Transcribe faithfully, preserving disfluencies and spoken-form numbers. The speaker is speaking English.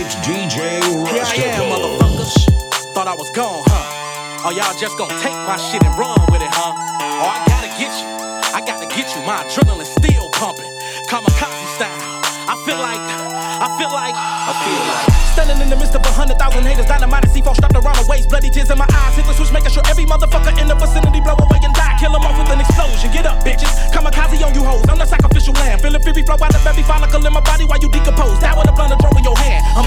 It's D J Here I am, motherfuckers. Thought I was gone, huh? Oh, y'all just gonna take my shit and run with it, huh? Oh, I gotta get you. I gotta get you. My adrenaline still pumping. Kamikaze style. I feel like, I feel like, I feel like standing in the midst of a hundred thousand haters, dynamite and C four strapped around the waist, bloody tears in my eyes, hit the switch, making sure every motherfucker in the vicinity blow away and die. Kill 'em off with an explosion. Get up, bitches. Kamikaze on you hoes. I'm the sacrificial lamb. Feel the fury flow out of every follicle in my body while you decompose. Die with a blunt and throw in your hand. I'm